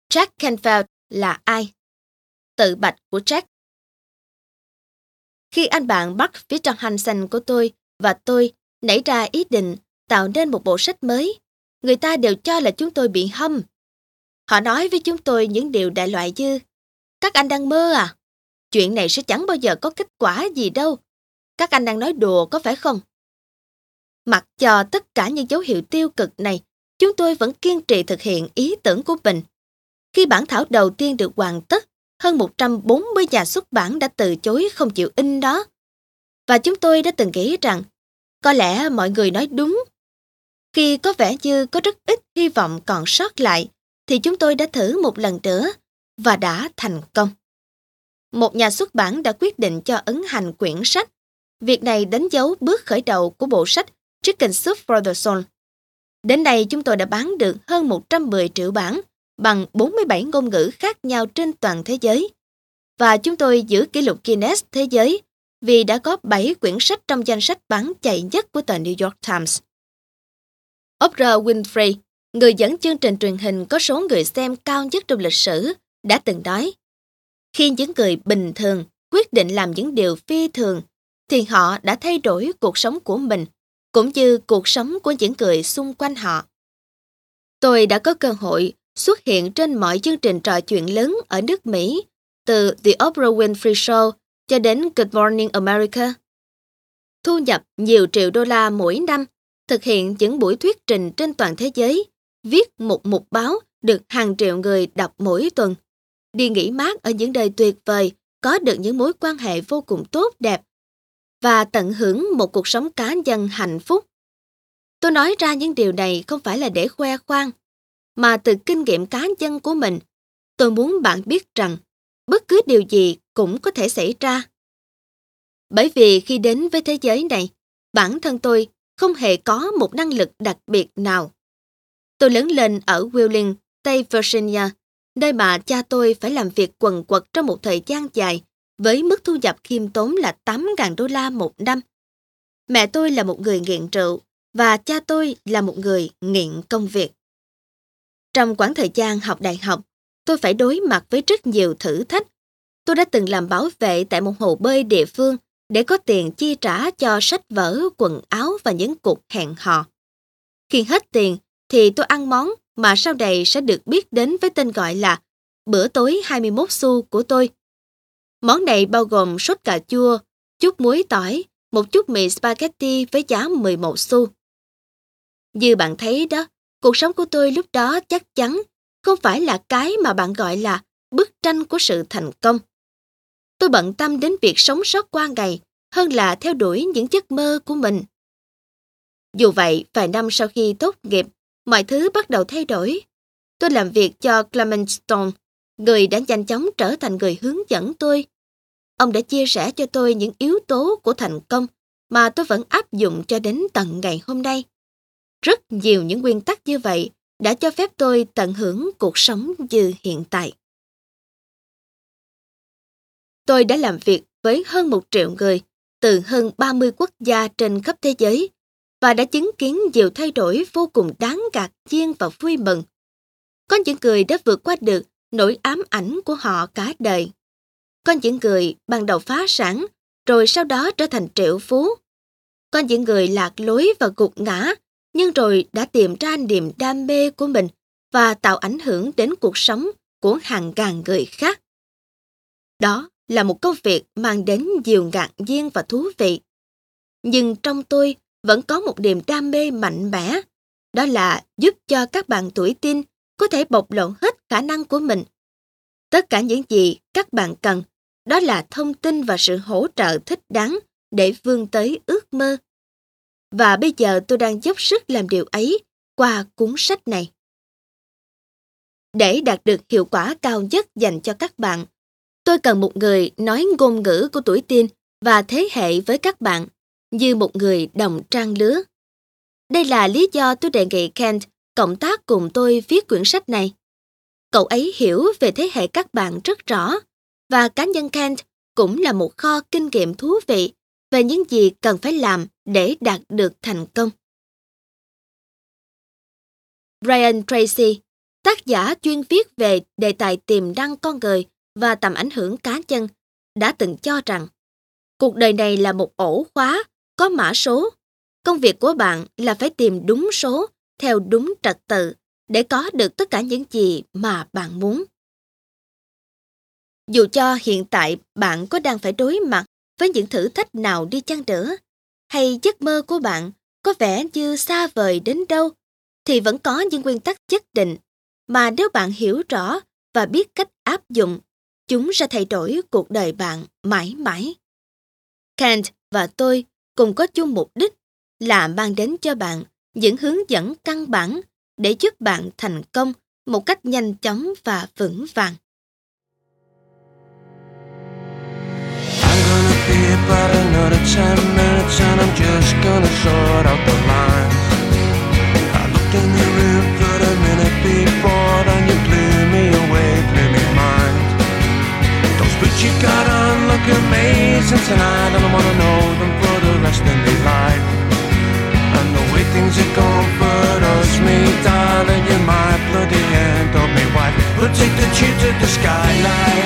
Jack Canfield là ai? Tự bạch của Jack. Khi anh bạn Mark Victor Hansen của tôi và tôi nảy ra ý định tạo nên một bộ sách mới, người ta đều cho là chúng tôi bị hâm. Họ nói với chúng tôi những điều đại loại như: các anh đang mơ à? Chuyện này sẽ chẳng bao giờ có kết quả gì đâu. Các anh đang nói đùa có phải không? Mặc cho tất cả những dấu hiệu tiêu cực này, chúng tôi vẫn kiên trì thực hiện ý tưởng của mình. Khi bản thảo đầu tiên được hoàn tất, hơn 140 nhà xuất bản đã từ chối không chịu in đó. Và chúng tôi đã từng nghĩ rằng, có lẽ mọi người nói đúng. Khi có vẻ như có rất ít hy vọng còn sót lại, thì chúng tôi đã thử một lần nữa và đã thành công. Một nhà xuất bản đã quyết định cho ấn hành quyển sách. Việc này đánh dấu bước khởi đầu của bộ sách Chicken Soup for the Soul. Đến nay chúng tôi đã bán được hơn 110 triệu bản bằng 47 ngôn ngữ khác nhau trên toàn thế giới. Và chúng tôi giữ kỷ lục Guinness thế giới vì đã có 7 quyển sách trong danh sách bán chạy nhất của tờ New York Times. Oprah Winfrey, người dẫn chương trình truyền hình có số người xem cao nhất trong lịch sử, đã từng nói: khi những người bình thường quyết định làm những điều phi thường, thì họ đã thay đổi cuộc sống của mình, cũng như cuộc sống của những người xung quanh họ. Tôi đã có cơ hội xuất hiện trên mọi chương trình trò chuyện lớn ở nước Mỹ, từ The Oprah Winfrey Show cho đến Good Morning America. Thu nhập nhiều triệu đô la mỗi năm, thực hiện những buổi thuyết trình trên toàn thế giới, viết một mục báo được hàng triệu người đọc mỗi tuần, đi nghỉ mát ở những nơi tuyệt vời, có được những mối quan hệ vô cùng tốt đẹp và tận hưởng một cuộc sống cá nhân hạnh phúc. Tôi nói ra những điều này không phải là để khoe khoang, mà từ kinh nghiệm cá nhân của mình, tôi muốn bạn biết rằng bất cứ điều gì cũng có thể xảy ra. Bởi vì khi đến với thế giới này, bản thân tôi không hề có một năng lực đặc biệt nào. Tôi lớn lên ở Wheeling, Tây Virginia, nơi mà cha tôi phải làm việc quần quật trong một thời gian dài với mức thu nhập khiêm tốn là 8.000 đô la một năm. Mẹ tôi là một người nghiện rượu và cha tôi là một người nghiện công việc. Trong quãng thời gian học đại học, tôi phải đối mặt với rất nhiều thử thách. Tôi đã từng làm bảo vệ tại một hồ bơi địa phương để có tiền chi trả cho sách vở, quần áo và những cuộc hẹn hò. Khi hết tiền thì tôi ăn món mà sau này sẽ được biết đến với tên gọi là bữa tối 21 xu của tôi. Món này bao gồm sốt cà chua, chút muối tỏi, một chút mì spaghetti với giá 11 xu. Như bạn thấy đó, cuộc sống của tôi lúc đó chắc chắn không phải là cái mà bạn gọi là bức tranh của sự thành công. Tôi bận tâm đến việc sống sót qua ngày hơn là theo đuổi những giấc mơ của mình. Dù vậy, vài năm sau khi tốt nghiệp, mọi thứ bắt đầu thay đổi. Tôi làm việc cho Clement Stone, người đã nhanh chóng trở thành người hướng dẫn tôi. Ông đã chia sẻ cho tôi những yếu tố của thành công mà tôi vẫn áp dụng cho đến tận ngày hôm nay. Rất nhiều những nguyên tắc như vậy đã cho phép tôi tận hưởng cuộc sống như hiện tại. Tôi đã làm việc với hơn 1 triệu người từ hơn 30 quốc gia trên khắp thế giới và đã chứng kiến nhiều thay đổi vô cùng đáng ngạc nhiên và vui mừng. Có những người đã vượt qua được nỗi ám ảnh của họ cả đời. Có những người ban đầu phá sản rồi sau đó trở thành triệu phú. Có những người lạc lối và gục ngã nhưng rồi đã tìm ra niềm đam mê của mình và tạo ảnh hưởng đến cuộc sống của hàng ngàn người khác. Đó là một công việc mang đến nhiều ngạc nhiên và thú vị. Nhưng trong tôi vẫn có một niềm đam mê mạnh mẽ, đó là giúp cho các bạn tuổi teen có thể bộc lộ hết khả năng của mình. Tất cả những gì các bạn cần, đó là thông tin và sự hỗ trợ thích đáng để vươn tới ước mơ. Và bây giờ tôi đang dốc sức làm điều ấy qua cuốn sách này. Để đạt được hiệu quả cao nhất dành cho các bạn, tôi cần một người nói ngôn ngữ của tuổi teen và thế hệ với các bạn, như một người đồng trang lứa. Đây là lý do tôi đề nghị Kent cộng tác cùng tôi viết quyển sách này. Cậu ấy hiểu về thế hệ các bạn rất rõ, và cá nhân Kent cũng là một kho kinh nghiệm thú vị về những gì cần phải làm để đạt được thành công. Brian Tracy, Tác giả chuyên viết về đề tài tiềm năng con người và tầm ảnh hưởng cá nhân đã từng cho rằng cuộc đời này là một ổ khóa có mã số. Công việc của bạn là phải tìm đúng số theo đúng trật tự để có được tất cả những gì mà bạn muốn. Dù cho hiện tại bạn có đang phải đối mặt với những thử thách nào đi chăng nữa, hay giấc mơ của bạn có vẻ như xa vời đến đâu, thì vẫn có những nguyên tắc nhất định mà nếu bạn hiểu rõ và biết cách áp dụng, chúng sẽ thay đổi cuộc đời bạn mãi mãi. Kent và tôi cùng có chung mục đích là mang đến cho bạn những hướng dẫn căn bản để giúp bạn thành công một cách nhanh chóng và vững vàng. About another 10 minutes and I'm just gonna sort out the lines. I looked in the room for a minute before, then you blew me away, blew me mind. Those boots you got on look amazing tonight, and I wanna know them for the rest of my life. And the way things are going for us, me darling, you're my bloody end of me wife. We'll take the tube to the skyline.